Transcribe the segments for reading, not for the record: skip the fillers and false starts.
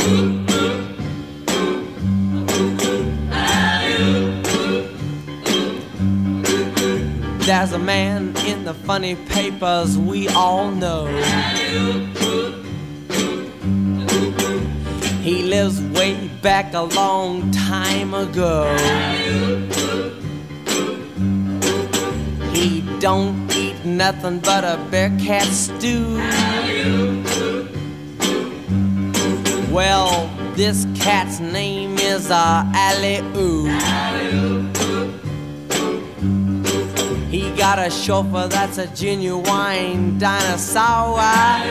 There's a man in the funny papers we all know. He lives way back a long time ago. He don't eat nothing but a bear cat stew. Well, this cat's name is Alley-Oo. He got a chauffeur that's a genuine dinosaur,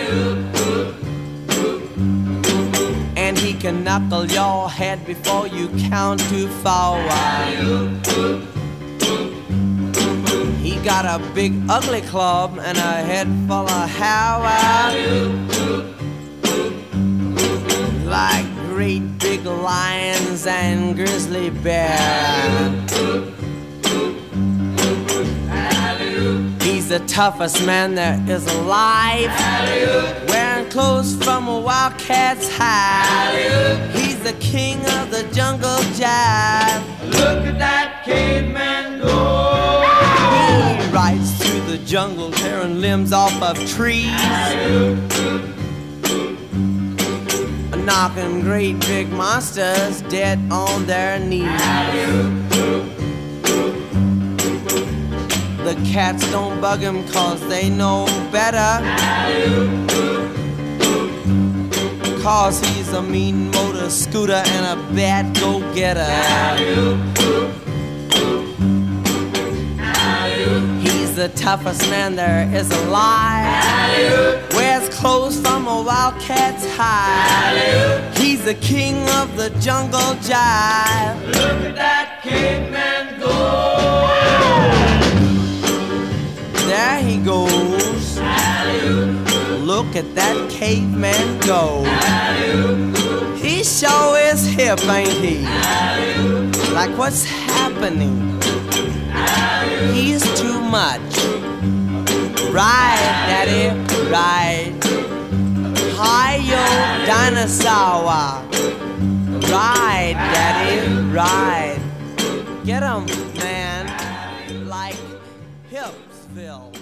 and he can knuckle your head before you count to 4. He got a big ugly club and a head full of hair, like great big lions and grizzly bears. He's the toughest man there is alive, wearing clothes from a wildcat's hide. He's the king of the jungle jive. Look at that caveman go. He rides through the jungle, tearing limbs off of trees, knocking great big monsters dead on their knees. The cats don't bug him 'cause they know better, 'cause he's a mean motor scooter and a bad go-getter. He's the toughest man there is alive, wears clothes from a wildcat's hide. He's the king of the jungle jive. Look at that caveman go. There he goes. Look at that caveman go. He sure is hip, ain't he? Like what's happening? He's too much. Right, daddy, right. Hi-yo, dinosaur. Right, daddy, right. Get him, man. Like Hipsville.